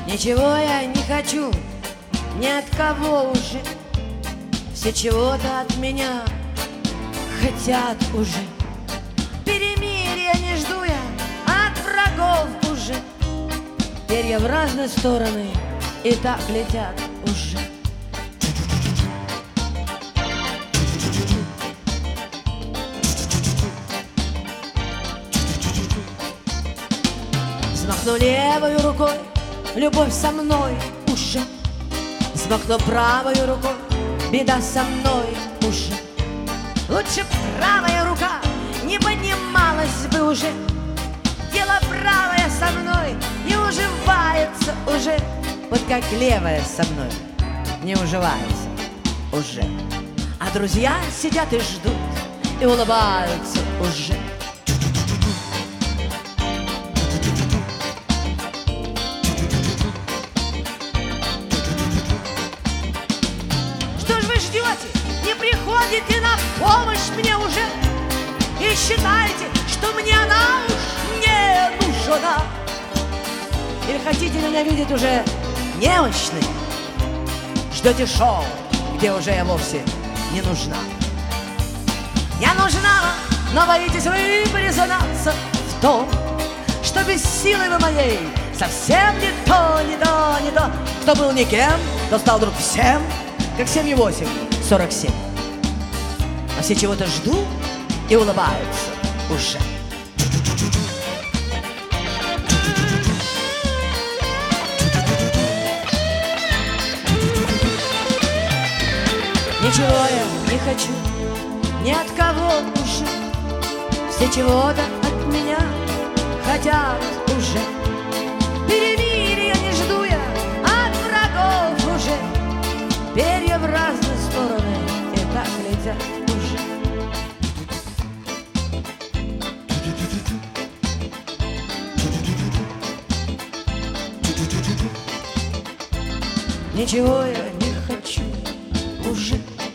Ничего я не хочу ни от кого уже. Все чего-то от меня хотят уже. Перемирия не жду я от врагов уже. Перья в разные стороны и так летят уже. Взмахну левой рукой, любовь со мной уже. Взмахну правой рукой, беда со мной уже. Лучше правая рука не поднималась бы уже. Дело правое со мной не уживается уже. Вот как левая со мной не уживается уже. А друзья сидят и ждут, и улыбаются уже. Что ж вы ждете? Не приходите на помощь мне уже? И считаете, что мне она уж не нужна? Или хотите меня видеть уже немощной? Ждете шоу, где уже я вовсе не нужна? Я нужна, но боитесь вы признаться в том, что без силы вы моей совсем не то, не то, не то. Кто был никем, то стал вдруг всем, как 7,8, 47. А все чего-то ждут и улыбаются уже. Ничего я не хочу ни от кого уже. Все чего-то от меня хотят уже. Перемирия не жду я от врагов уже. Перья в разные стороны и так летят уже. Ничего я не хочу уже.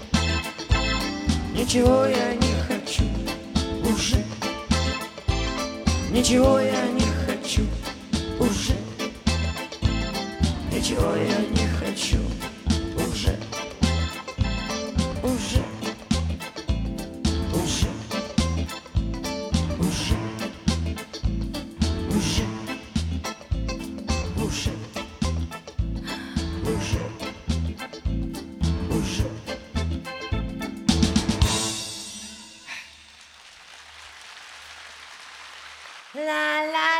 Ничего я не хочу уже. Ничего я не хочу уже. Ничего я не хочу уже. Уже. Уже. Уже. Уже. Уже. Уже. Уже. La la